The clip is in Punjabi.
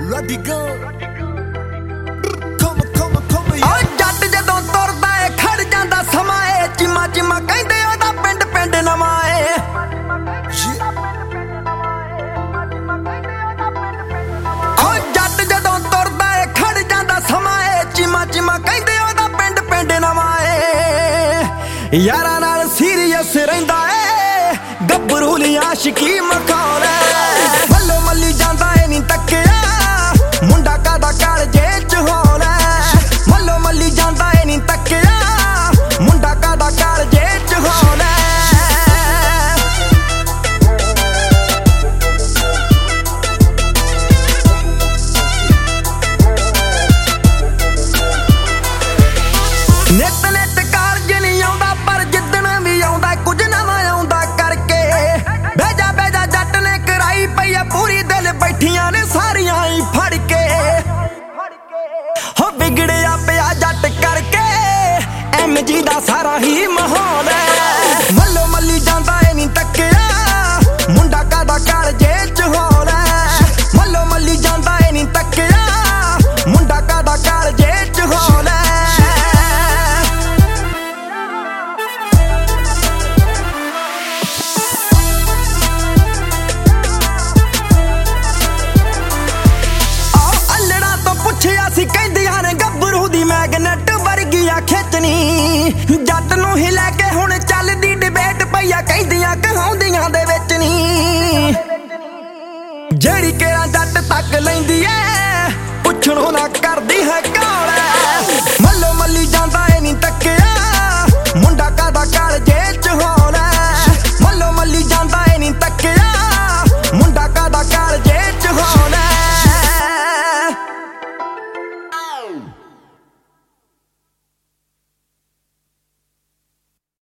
ਜੱਟ ਜਦੋਂ ਤੁਰਦਾ ਏ ਖੜ ਜਾਂਦਾ ਸਮਾਂ ਏ ਚੀਮਾ ਚੀਮਾ ਕਹਿੰਦੇ ਉਹਦਾ ਪਿੰਡ ਪਿੰਡ ਨਵਾਂ ਏ। ਜੱਟ ਜਦੋਂ ਤੁਰਦਾ ਏ ਖੜ ਜਾਂਦਾ ਸਮਾਂ ਏ ਚੀਮਾ ਚੀਮਾ ਕਹਿੰਦੇ ਉਹਦਾ ਪਿੰਡ ਪਿੰਡ ਨਵਾਂ ਏ। ਯਾਰਾਂ ਨਾਲ ਸੀਰੀਅਸ ਰਹਿੰਦਾ ਏ ਗੱਭਰੂ ਲਈ ਆਸ਼ਿਕੀ ਮਖੌਲ ਏ। ਮੱਲੋ ਮੱਲੀ ਜਾਂਦਾ ਏ ਨੀ ਤੱਕਿਆ ਮੁੰਡਾ ਕਾਦਾ ਕਾਲਜੇ ਚ ਹੌਲ ਏ। ਮੱਲੋ ਮੱਲੀ ਜਾਂਦਾ ਏ ਨੀ ਤੱਕਿਆ ਮੁੰਡਾ ਕਾਦਾ ਕਾਲਜੇ ਚ ਹੌਲ ਏ। ਨਿੱਤ ਨਿੱਤ ਕਾਲਜ ਨਹੀਂ ਆਉਂਦਾ ਪਰ ਜਿੱਦਣ ਵੀ ਆਉਂਦਾ ਕੁਝ ਨਵਾਂ ਆਉਂਦਾ ਕਰਕੇ। ਬਹਿਜਾ ਬਹਿਜਾ ਜੱਟ ਨੇ ਕਰਾਈ ਪਈ ਆ ਪੂਰੀ ਦਿਲ ਬੈਠੀਆਂ ਨੇ ਸਾਰੀਆਂ ਹੀ ਫੜ ਕੇ। ਹੋ ਵਿਗੜਿਆ ਪਿਆ ਜੱਟ ਕਰਕੇ MG ਦਾ ਸਾਰਾ ਹੀ ਮਾਹੌਲ ਏ। ਮੱਲੋ ਮੱਲੀ ਜਾਂਦਾ ਏ ਨੀ ਤੱਕਿਆ ਮੁੰਡਾ ਕਾਦਾ ਕਾਲਜੇ ਚ ਹੌਲ ਏ। ਮੱਲੋ ਮੱਲੀ ਜਾਂਦਾ ਏ ਨੀ ਤੱਕਿਆ ਮੁੰਡਾ ਕਾਦਾ ਕਾਲਜੇ ਚ ਹੌਲ ਏ। ਅਸੀਂ ਕਹਿੰਦੀਆਂ ਨੇ ਗੱਭਰੂ ਦੀ ਮੈਗਨੇਟ ਵਰਗੀਆਂ ਖਿੱਚਣੀ। ਜੱਟ ਨੂੰ ਹੀ ਲੈ ਕੇ ਹੁਣ ਚੱਲਦੀ ਡਿਬੇਟ ਪਈਆ ਕਹਿੰਦੀਆਂ ਕਹਾਉਂਦੀਆਂ ਦੇ ਵਿੱਚ ਨੀ। ਜਿਹੜੀ ਕਿਹੜਾ ਜੱਟ ਤੱਕ ਲੈਂਦੀ ਐ ਪੁੱਛਣੋਂ ਨਾ ਕਰਦੀ ਹੈ।